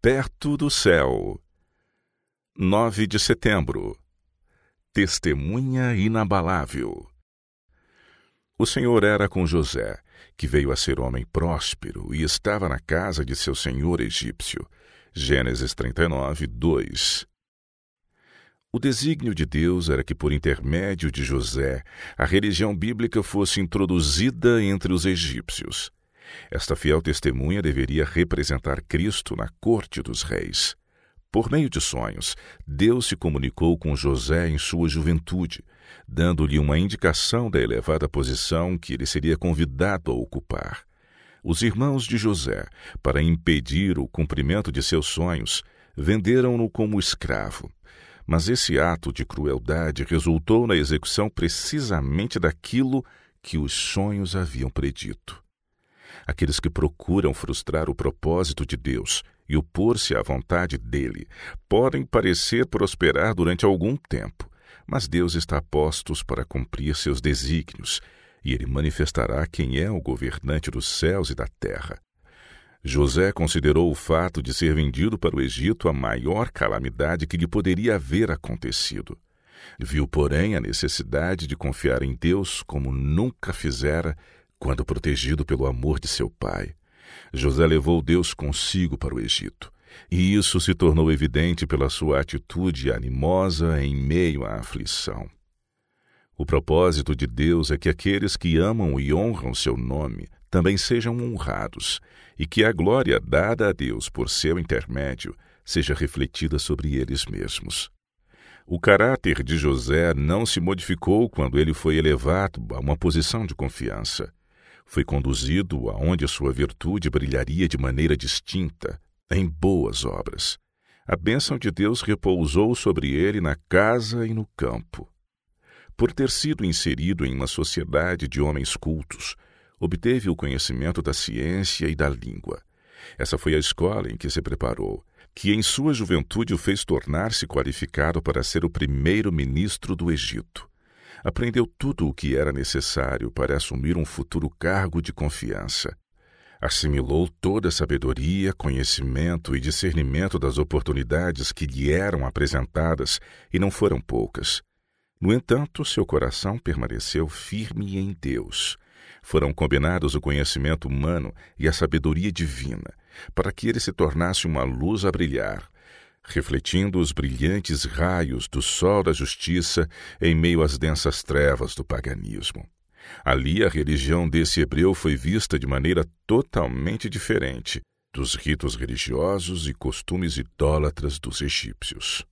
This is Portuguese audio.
Perto do céu. 9 de setembro. Testemunha inabalável. O Senhor era com José, que veio a ser homem próspero e estava na casa de seu senhor egípcio. Gênesis 39, 2. O desígnio de Deus era que, por intermédio de José, a religião bíblica fosse introduzida entre os egípcios. Esta fiel testemunha deveria representar Cristo na corte dos reis. Por meio de sonhos, Deus se comunicou com José em sua juventude, dando-lhe uma indicação da elevada posição que ele seria convidado a ocupar. Os irmãos de José, para impedir o cumprimento de seus sonhos, venderam-no como escravo. Mas esse ato de crueldade resultou na execução precisamente daquilo que os sonhos haviam predito. Aqueles que procuram frustrar o propósito de Deus e opor-se à vontade dele podem parecer prosperar durante algum tempo, mas Deus está a postos para cumprir seus desígnios, e ele manifestará quem é o governante dos céus e da terra. José considerou o fato de ser vendido para o Egito a maior calamidade que lhe poderia haver acontecido. Viu, porém, a necessidade de confiar em Deus como nunca fizera quando protegido pelo amor de seu pai. José levou Deus consigo para o Egito, e isso se tornou evidente pela sua atitude animosa em meio à aflição. O propósito de Deus é que aqueles que amam e honram seu nome também sejam honrados, e que a glória dada a Deus por seu intermédio seja refletida sobre eles mesmos. O caráter de José não se modificou quando ele foi elevado a uma posição de confiança. Foi conduzido aonde a sua virtude brilharia de maneira distinta, em boas obras. A bênção de Deus repousou sobre ele na casa e no campo. Por ter sido inserido em uma sociedade de homens cultos, obteve o conhecimento da ciência e da língua. Essa foi a escola em que se preparou, que em sua juventude o fez tornar-se qualificado para ser o primeiro-ministro do Egito. Aprendeu tudo o que era necessário para assumir um futuro cargo de confiança. Assimilou toda a sabedoria, conhecimento e discernimento das oportunidades que lhe eram apresentadas, e não foram poucas. No entanto, seu coração permaneceu firme em Deus. Foram combinados o conhecimento humano e a sabedoria divina, para que ele se tornasse uma luz a brilhar, refletindo os brilhantes raios do sol da justiça em meio às densas trevas do paganismo. Ali a religião desse hebreu foi vista de maneira totalmente diferente dos ritos religiosos e costumes idólatras dos egípcios.